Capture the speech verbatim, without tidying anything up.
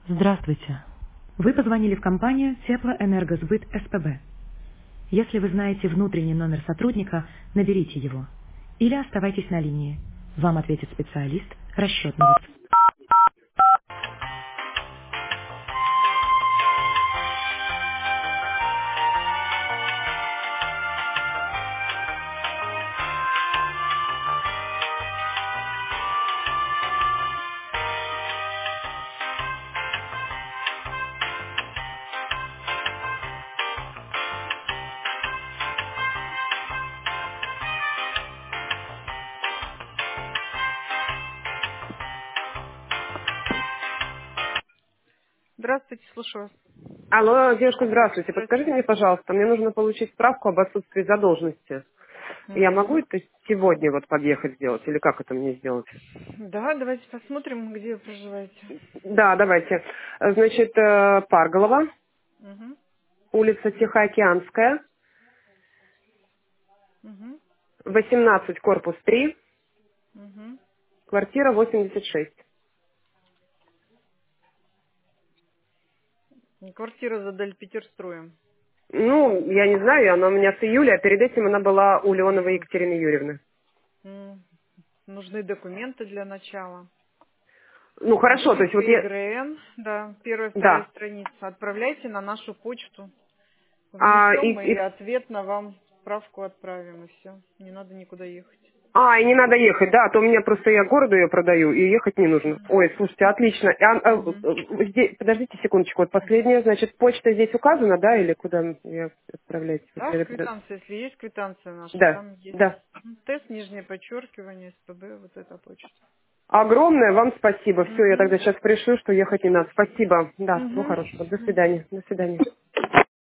Здравствуйте. Вы позвонили в компанию Теплоэнергосбыт СПБ. Если вы знаете внутренний номер сотрудника, наберите его. Или оставайтесь на линии. Вам ответит специалист расчетного. Здравствуйте, слушаю вас. Алло, девушка, здравствуйте. Подскажите мне, пожалуйста, мне нужно получить справку об отсутствии задолженности. Я могу Мгм. это сегодня вот подъехать сделать, или как это мне сделать? Да, давайте посмотрим, где вы проживаете. Да, давайте. Значит, э, Парголова, Угу. улица Тихоокеанская, Угу. восемнадцать, корпус три, Угу. квартира восемьдесят шесть. Квартира за Дальпетерстроем. Ну, я не знаю, она у меня с июля, а перед этим она была у Леоновой Екатерины Юрьевны. М, Нужны документы для начала. Ну, хорошо, то Будет есть вот я... ПГРН, да, первая, вторая Да. страница. Отправляйте на нашу почту. А, и, Внесем и и- ответно вам справку отправим, и все. Не надо никуда ехать. а, и не надо ехать, да, а то у меня просто я городу ее продаю, и ехать не нужно. Ой, слушайте, отлично. А, а, Угу. э, здесь- подождите секундочку, вот последняя, значит, почта здесь указана, да, или куда я отправлять? Да, в квитанции, если есть квитанция наша, Да, там есть да. тест, нижнее подчеркивание, СПБ, вот эта почта. Огромное вам спасибо. Все, я Угу. тогда сейчас пришлю, что ехать не надо. Спасибо. Да, всего Угу. хорошего. До свидания. До свидания.